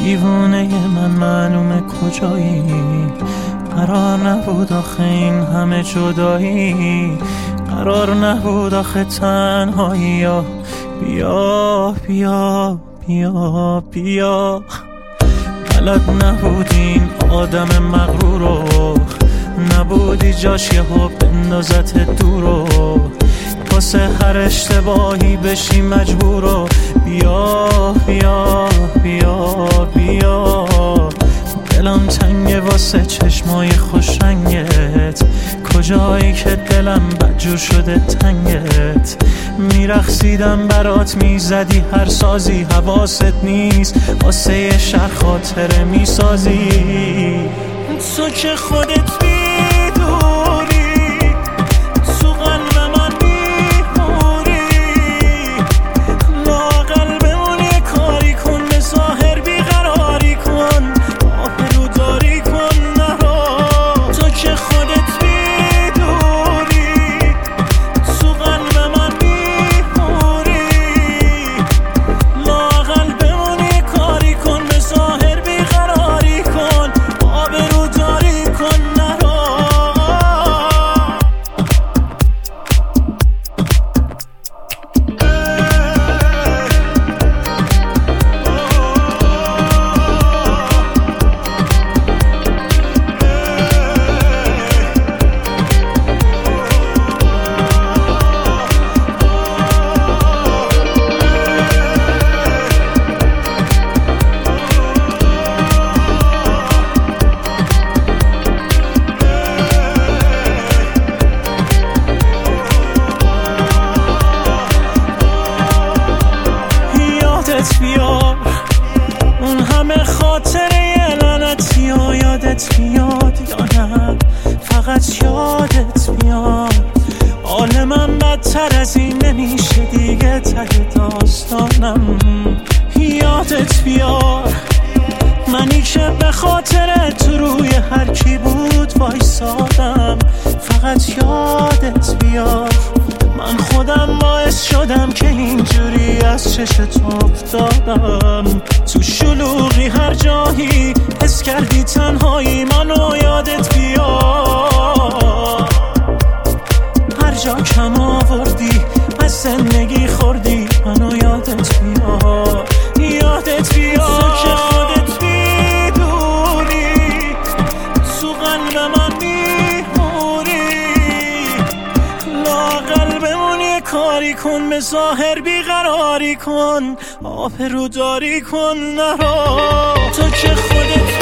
دیوونه من معلومه کجایی، قرار نبود آخه این همه جدایی، قرار نبود آخه تنهایی. یا بیا بیا بیا بیا، بلد نبودی این آدم مغرورو، نبودی جاش یه ها بندازت دورو، واسه هر اشتباهی بشی مجبورو. بیا بیا بیا بیا، دلم تنگه واسه چشمای خوش رنگت، کجایی که دلم بدجور شده تنگت. میرقصیدم برات میزدی هر سازی، حواست نیست واسه یه شهر خاطره میسازی. تو که خودت میدونی تو قلب من میمونی، لااقل بمون یه کاری کن، به ظاهر بیقراری کن، آبرو داری کن نرو. تو که خودت میدونی تو قلب من میمونی، لااقل بمون یه کاری کن، به ظاهر بیقراری کن، آبرو داری کن نرو. یادت بیار اون همه خاطره لعنتی و یادت بیاد یا نه، فقط یادت بیار. حال من بدتر از این نمیشه دیگه، ته داستانم. یادت بیار منی که به خاطر تو روی هر کی بود وایسادم، فقط یادت بیار. من خودم باعث شدم که اینجوری از چشت افتادم، تو شلوغی هر جایی حس کردی تنهایی، منو یادت بیار. هر جا کم آوردی از زندگی خوردی، منو یادت بیار. یادت بیار تو که خودت میدونی تو قلب من میمونی، لااقل بمون یه کاری کن، به ظاهر بیقراری کن، آبرو داری کن نرو. تو که خودت